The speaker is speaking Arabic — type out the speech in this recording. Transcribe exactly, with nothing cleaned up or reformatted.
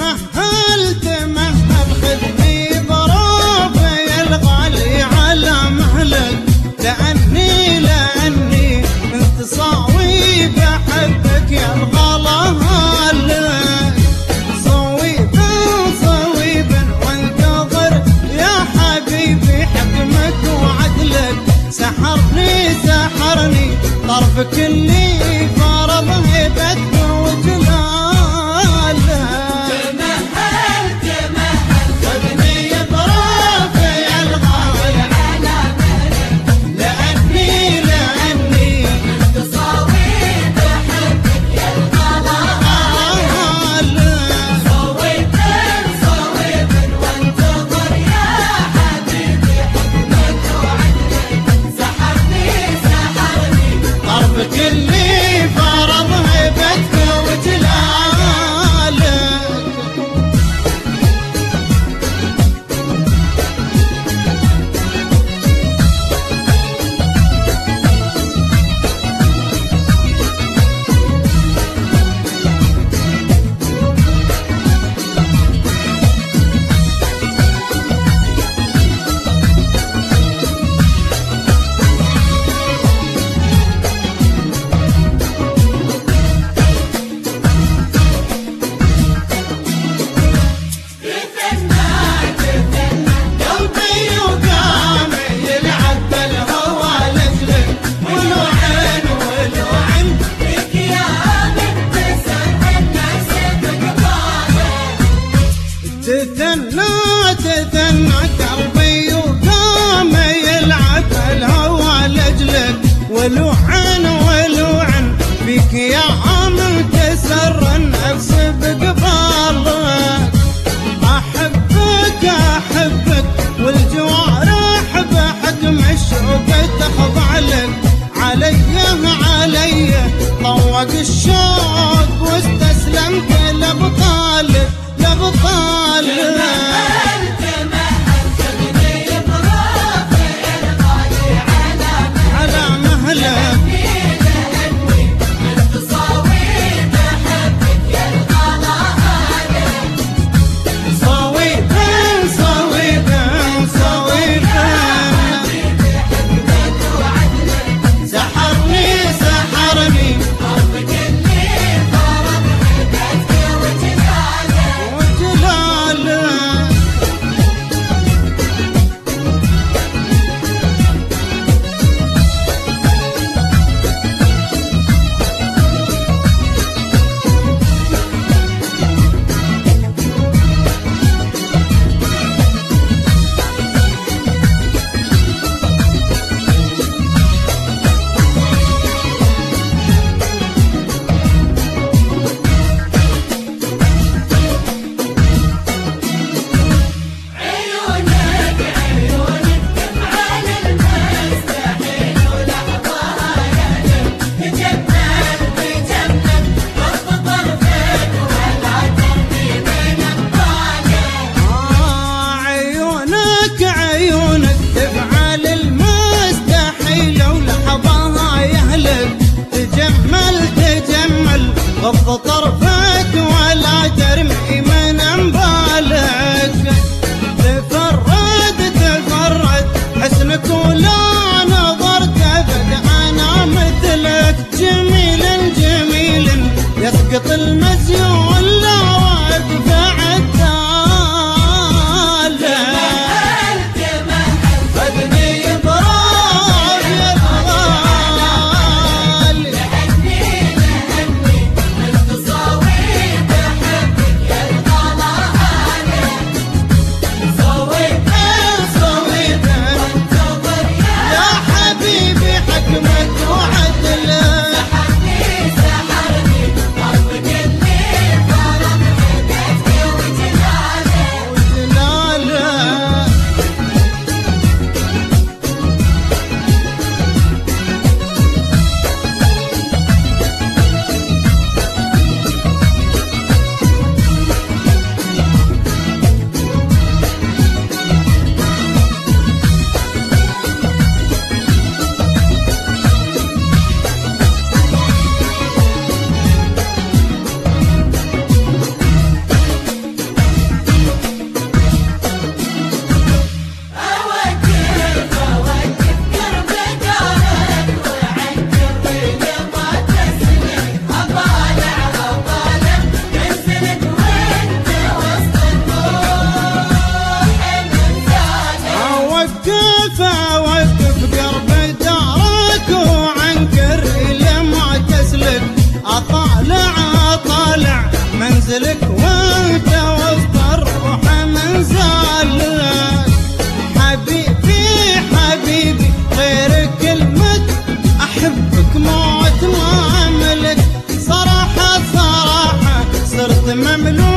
تمهل تمهل خذني برافي الغالي على مهلك، لأني لأني انت صاوي بحبك يا الغلا هالك، صويبا صويبا وانتظر يا حبيبي حكمك وعدلك، سحرني سحرني طرفك اللي فرض هيبتك وجلالك. اللي فرض هيبتك وجلالك. تثنى تثنى قلبي وقام يلعب الهوى لأجلك، ولوعن ولوعن فيك يا عم تسر النفس بقبالك، أحبك أحبك والجوارح بحكم الشوق تخضع لك، علي علي طوق الشوق واستسلمت لبطالك لبطالك. على مهلك صويبا صويبا صويبا سحرني سحرني غض طرفك ولا ترمي من انبالك، تفرد تفرد حسنك ولا نظرت ابد انا مثلك، جميل جميل يسقط المسيول لا واقف عدالك. خذني براف يا الغالي حكمك وعدلك. سحرني سحرني طرفك اللي فرض هيبتك انزلك وانت وسط الروح من زالك. حبيبي حبيبي غير كلمة احبك موت ما املك، صراحة صراحة صرت مملوك